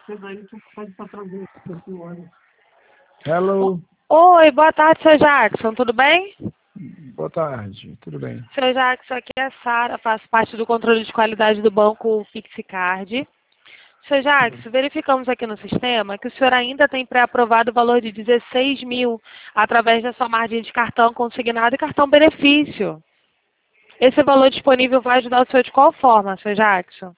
Hello. Oi, boa tarde, seu Jackson, tudo bem? Boa tarde, tudo bem? Seu Jackson, aqui é a Sara, faço parte do controle de qualidade do banco Pixicard. Seu Jackson, verificamos aqui no sistema que o senhor ainda tem pré-aprovado o valor de 16 mil através da sua margem de cartão consignado e cartão benefício. Esse valor disponível vai ajudar o senhor de qual forma, seu Jackson?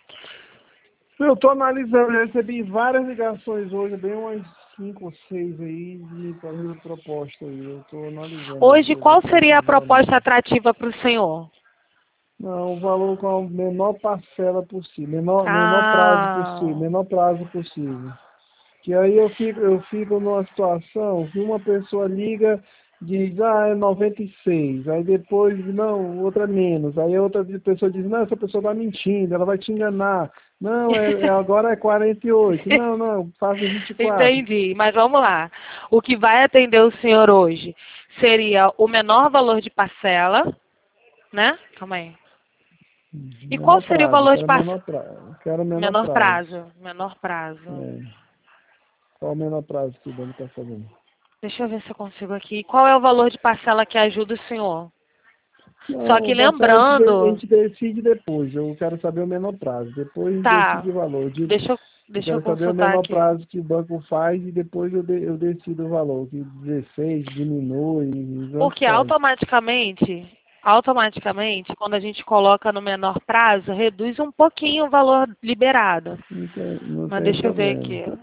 Eu estou analisando, eu recebi várias ligações hoje, bem umas 5 ou 6 aí, me fazendo proposta aí. Eu estou analisando. Hoje, qual seria a proposta atrativa para o senhor? Não, o valor com a menor parcela possível, menor prazo possível. Que aí eu fico numa situação que uma pessoa liga, diz, é 96, aí depois, não, outra menos, aí a outra pessoa diz, não, essa pessoa está mentindo, ela vai te enganar, não, agora é 48, não, faça 24. Entendi, mas vamos lá. O que vai atender o senhor hoje seria o menor valor de parcela, né? Calma aí. E qual seria o valor de parcela? Quero Menor prazo. Menor prazo. Qual o menor prazo que o banco está fazendo? Deixa eu ver se eu consigo aqui. Qual é o valor de parcela que ajuda o senhor? Não, Só que a lembrando... gente decide depois, eu quero saber o menor prazo, depois a gente Tá, decide o valor. deixa eu Quero saber o consultar menor aqui. prazo que o banco faz e depois eu decido o valor, que 16 diminui, Porque automaticamente, quando a gente coloca no menor prazo, reduz um pouquinho o valor liberado. Não Mas tem deixa eu ver problema. aqui.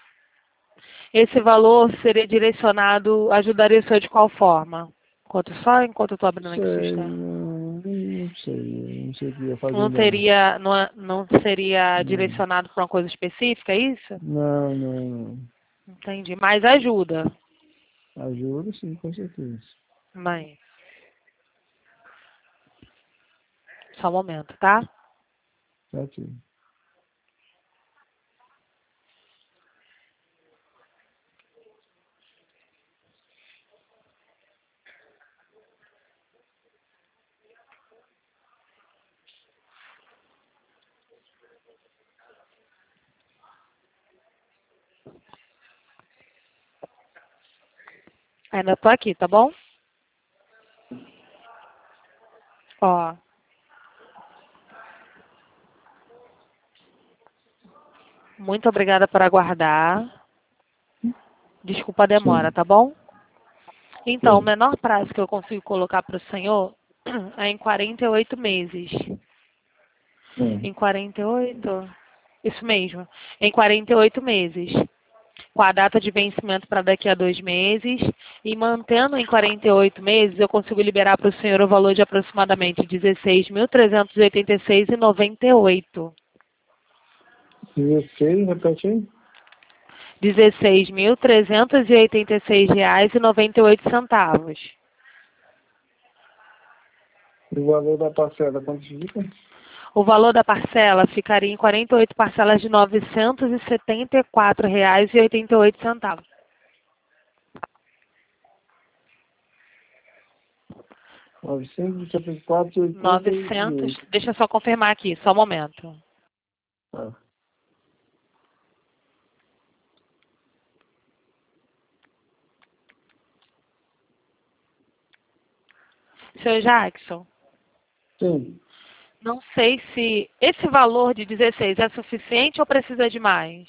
Esse valor seria direcionado, ajudaria o senhor de qual forma? Enquanto eu estou abrindo aqui o sistema. Não sei o que ia fazer Não ainda não. teria, não seria direcionado para uma coisa específica, é isso? Não. Entendi. Mas ajuda. Ajuda sim, com certeza. Mas, só um momento, tá? Certinho. Ainda tô aqui, tá bom? Ó. Muito obrigada por aguardar. Desculpa a demora, Sim. tá bom? Então, o Sim. menor prazo que eu consigo colocar para o senhor é em 48 meses. Em 48? Isso mesmo. Em 48 meses. Com a data de vencimento para daqui a 2 meses. E mantendo em 48 meses, eu consigo liberar para o senhor o valor de aproximadamente 16.386,98. 16, repete aí. R$ 16.386,98. E o valor da parcela, quanto fica? O valor da parcela ficaria em 48 parcelas de R$ 974,88. 900, 974,88. deixa eu só confirmar aqui, só um momento. Ah. Seu Jackson, Sim. não sei se esse valor de 16 é suficiente ou precisa de mais.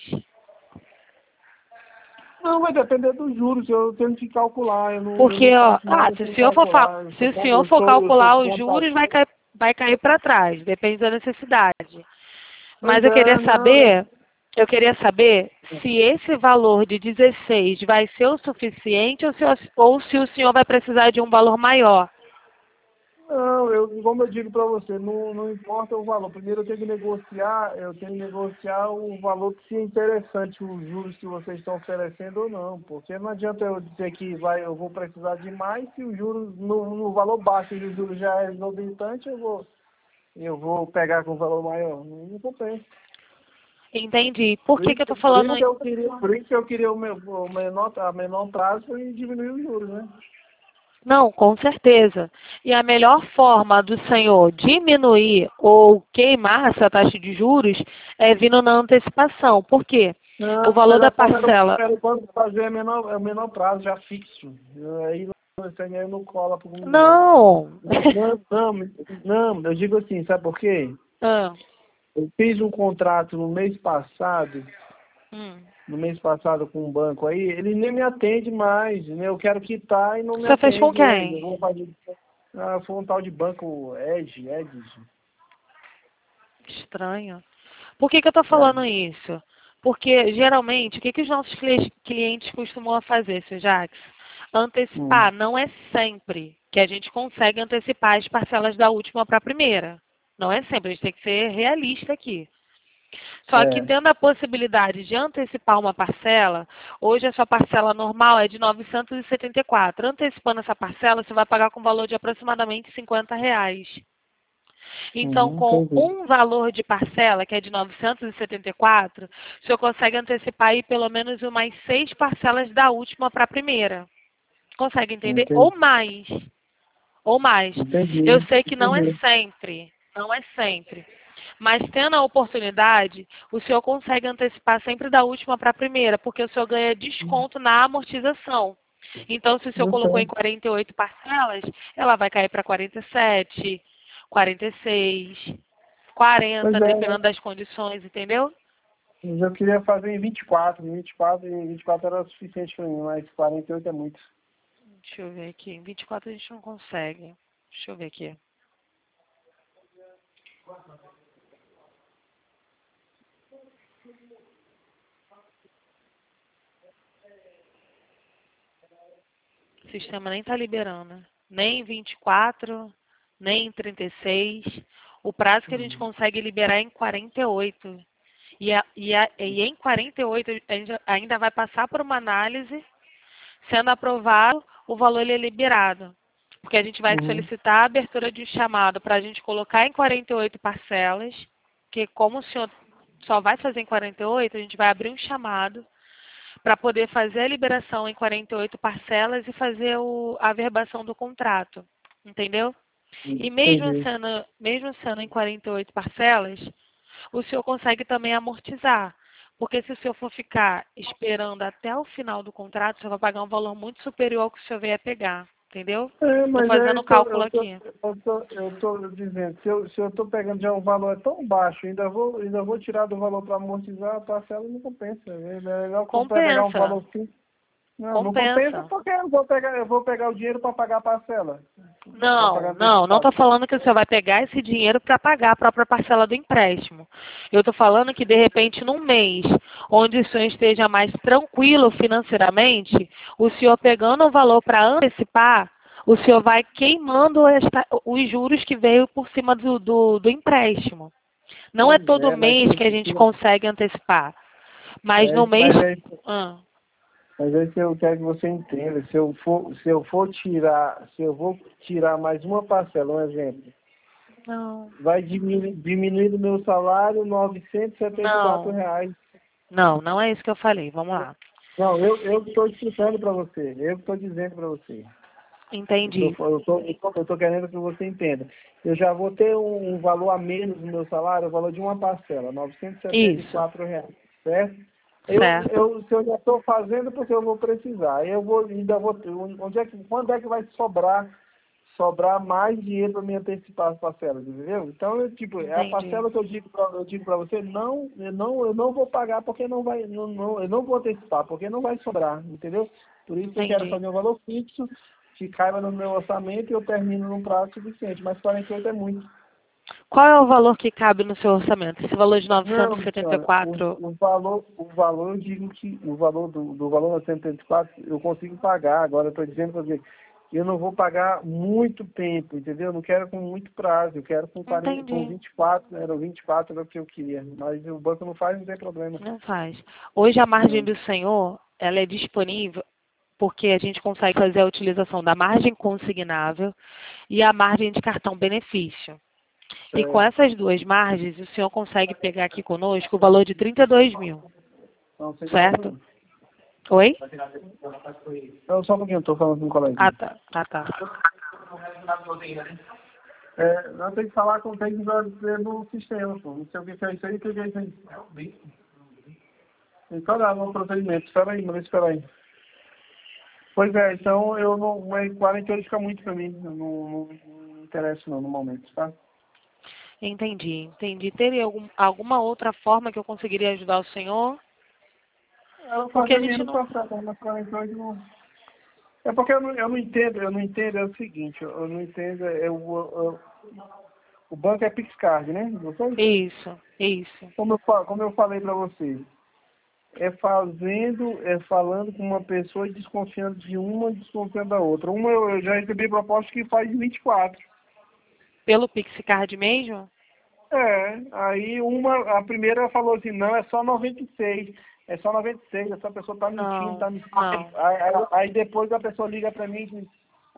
Não, vai depender dos juros, eu tenho que calcular, eu Porque, não ó, faço nada se o sem senhor for, calcular. se o senhor for Eu sou calcular os contador. juros, vai cair para trás, depende da necessidade. Mas Pois é, não. eu queria saber se esse valor de 16 vai ser o suficiente ou se o senhor vai precisar de um valor maior. Não, como eu digo para você, não importa o valor. Primeiro eu tenho que negociar o valor que seja interessante, os juros que vocês estão oferecendo ou não. Porque não adianta eu dizer que eu vou precisar de mais se os juros no valor baixo e os juros já é exorbitante, eu vou pegar com valor maior. Não compensa. Entendi. Por que eu estou falando... Por isso que eu queria a menor prazo e diminuir os juros, né? Não, com certeza. E a melhor forma do senhor diminuir ou queimar essa taxa de juros é vindo na antecipação. Por quê? Não, O a valor da melhor forma parcela. era quando fazer é o menor prazo já fixo. Aí esse dinheiro não cola para o meu. Não! Não, eu digo assim, sabe por quê? Ah, Eu fiz um contrato hum. no mês passado com um banco aí, ele nem me atende mais, né? Eu quero quitar e não me Você fez com atende. Eu quem? vou fazer, foi um tal de banco Edge. Estranho. Por que eu estou falando isso? Porque, geralmente, o que os nossos clientes costumam fazer, seu Jax? Antecipar. Não é sempre que a gente consegue antecipar as parcelas da última para a primeira. Não é sempre, a gente tem que ser realista aqui. Só que tendo a possibilidade de antecipar uma parcela, hoje a sua parcela normal é de R$ 974. Antecipando essa parcela, você vai pagar com valor de aproximadamente R$ 50. Então, com Entendi. um valor de parcela, que é de 974, o senhor consegue antecipar aí pelo menos umas 6 parcelas da última para a primeira. Consegue entender? Entendi. Ou mais. Ou mais. Entendi. Eu sei que não é Entendi. sempre. Não é sempre. Mas tendo a oportunidade, o senhor consegue antecipar sempre da última para a primeira, porque o senhor ganha desconto na amortização. Então, se o senhor Eu colocou em sei. 48 parcelas, ela vai cair para 47, 46, 40, Pois é, dependendo das condições, entendeu? eu queria fazer em 24. 24 era o suficiente para mim, mas 48 é muito. Deixa eu ver aqui. Em 24 a gente não consegue. Deixa eu ver aqui. O sistema nem está liberando. Nem em 24, nem em 36. O prazo que a gente consegue liberar é em 48. E em 48 a gente ainda vai passar por uma análise. Sendo aprovado, o valor ele é liberado. Porque a gente vai Uhum. solicitar a abertura de chamado para a gente colocar em 48 parcelas, que como o senhor só vai fazer em 48, a gente vai abrir um chamado para poder fazer a liberação em 48 parcelas e fazer a averbação do contrato. Entendeu? E Entendi. mesmo sendo em 48 parcelas, o senhor consegue também amortizar. Porque se o senhor for ficar esperando até o final do contrato, o senhor vai pagar um valor muito superior ao que o senhor vier pegar. Entendeu? Estou Mas é fazendo o isso que eu, cálculo aqui. eu tô dizendo, se eu estou pegando já um valor tão baixo, ainda vou tirar do valor para amortizar a parcela, não compensa. É melhor pegar um Compensa. valor fixo. Não compensa Compensa. porque eu vou pegar o dinheiro para pagar a parcela. Para pagar Não antecipado. estou falando que você vai pegar esse dinheiro para pagar a própria parcela do empréstimo. Eu estou falando que, de repente, num mês, onde o senhor esteja mais tranquilo financeiramente, o senhor pegando o valor para antecipar, o senhor vai queimando os juros que veio por cima do empréstimo. Não é Pois todo é, mas mês que a gente consegue antecipar. Mas no mês. Ah, mas é isso que eu quero que você entenda. Se eu vou tirar mais uma parcela, um exemplo, não, vai diminuir do meu salário R$ 974. não, não é isso que eu falei. Vamos lá. Não, eu estou explicando para você. Eu estou dizendo para você. Entendi. Eu tô querendo que você entenda. Eu já vou ter um valor a menos no meu salário, o valor de uma parcela, R$ Isso, 974, certo? certo. Se eu já estou fazendo porque eu vou precisar. Quando é que vai sobrar mais dinheiro para me antecipar as parcelas, entendeu? Então, é a Entendi. parcela que eu digo para você, eu não vou pagar porque eu não vou antecipar, porque não vai sobrar, entendeu? Por isso eu quero Entendi. fazer um valor fixo, que caiba no meu orçamento e eu termino num prazo suficiente, mas 48 é muito. Qual é o valor que cabe no seu orçamento? Esse valor de Não, senhora, 974? eu digo que o valor do valor 934 eu consigo pagar. Agora eu estou dizendo para você, eu não vou pagar muito tempo, entendeu? Eu não quero com muito prazo, eu quero com 40, com Entendi. 24, era o 24 era o que eu queria. Mas o banco não faz, não tem problema. Não faz. Hoje a margem Não. do senhor, ela é disponível porque a gente consegue fazer a utilização da margem consignável e a margem de cartão benefício. E com É, essas duas margens, o senhor consegue pegar aqui conosco o valor de 32 mil, não, sem certo? problema. Oi? Então, só um pouquinho, estou falando com um colega. Ah, tá. Ah, tá. Nós temos que falar com o técnico do sistema, pô. Não sei o que é isso aí, o que é isso aí. Então, dá no procedimento. Espera aí, mas espera aí. Pois é, então eu não. 48 fica muito pra mim. Eu não me interesso não no momento, tá? Entendi. Teria alguma outra forma que eu conseguiria ajudar o senhor? Porque a gente não... É porque eu não entendo, é o seguinte, eu não entendo, o banco é Pixcard, né? Isso. Como eu falei para você, falando com uma pessoa e desconfiando de uma e desconfiando da outra. Uma eu já recebi proposta que faz 24. Pelo Pixcard mesmo? Aí a primeira falou assim, não, é só 96. É só 96, essa pessoa tá mentindo, tá mentindo. Aí depois a pessoa liga pra mim e diz,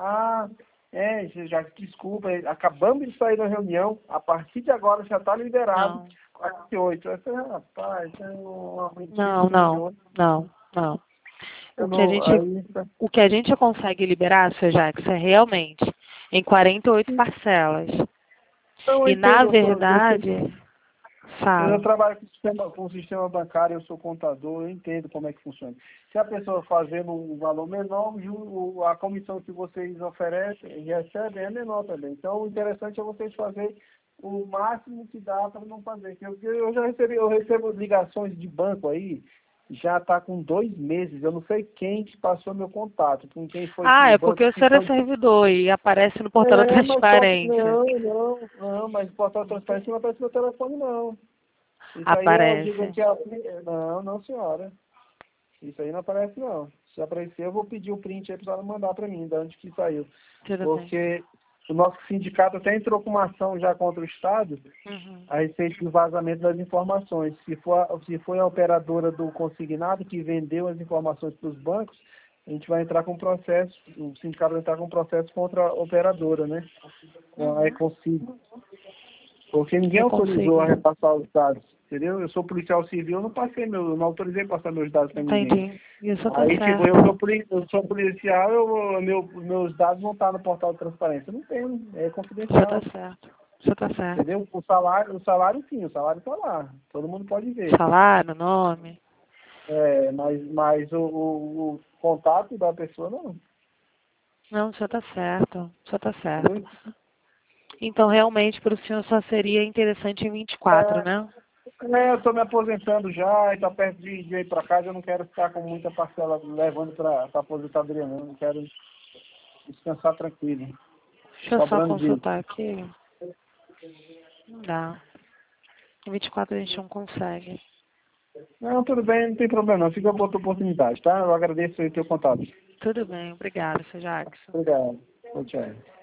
já desculpa, acabamos de sair da reunião, a partir de agora já tá liberado. 48. Eu falei, rapaz, Não. O que a gente consegue liberar, Sr. Jacques, é realmente em 48 parcelas. E na verdade, eu trabalho com o sistema bancário, eu sou contador, eu entendo como é que funciona. Se a pessoa fazendo um valor menor, a comissão que vocês oferecem e recebem é menor também. Então, o interessante é vocês fazerem o máximo que dá para não fazer. Eu recebo ligações de banco aí, já está com 2 meses. Eu não sei quem que passou meu contato, com quem foi. É porque o senhor é servidor e aparece no portal da transparência. Não, mas o portal da transparência não aparece no meu telefone, não. Isso aparece. Aí eu digo que não, senhora. Isso aí não aparece, não. Se aparecer, eu vou pedir o print aí para ela mandar para mim, de onde que saiu. Porque o nosso sindicato até entrou com uma ação já contra o Estado a respeito do vazamento das informações. Se foi a operadora do consignado que vendeu as informações para os bancos, a gente vai entrar com processo, o sindicato vai entrar com processo contra a operadora, né? Com a Econsig. Porque ninguém autorizou a repassar os dados, entendeu? Eu sou policial civil, eu não autorizei passar meus dados para ninguém. Entendi. Isso tá Aí, certo. eu sou policial, meus dados não estão no portal de transparência. Eu não tenho, é confidencial. Isso tá certo. Entendeu? O salário sim, o salário está lá. Todo mundo pode ver. Salário, nome. Mas o contato da pessoa não. Não, o senhor tá certo. Então, realmente, para o senhor só seria interessante em 24, né? Eu estou me aposentando já, e está perto de ir para casa, eu não quero ficar com muita parcela levando para a aposentadoria, não. Eu quero descansar tranquilo. Deixa eu só consultar aqui. Não dá. Em 24 a gente não consegue. Não, tudo bem, não tem problema, não. Fica a outra oportunidade, tá? Eu agradeço o teu contato. Tudo bem, obrigada, Sr. Jackson. Obrigado. Tchau.